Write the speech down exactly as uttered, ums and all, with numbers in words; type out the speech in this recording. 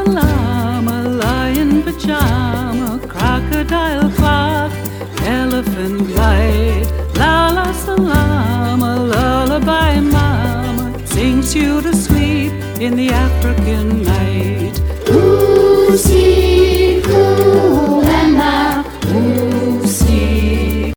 llama, lion pajama, crocodile clock, elephant glide. La la salama, lullaby mama, sings you to sleep in the African night. Ooh, see, ooh.